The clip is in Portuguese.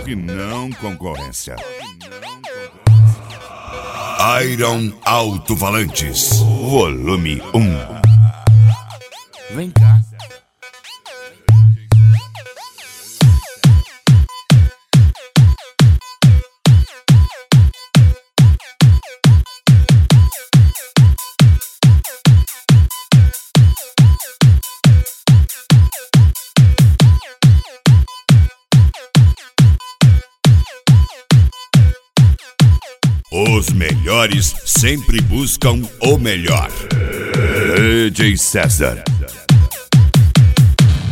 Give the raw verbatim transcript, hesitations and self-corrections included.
Corre não, concorrência. Iron Alto-Falantes, volume um. Vem cá. Os melhores sempre buscam o melhor. D J César.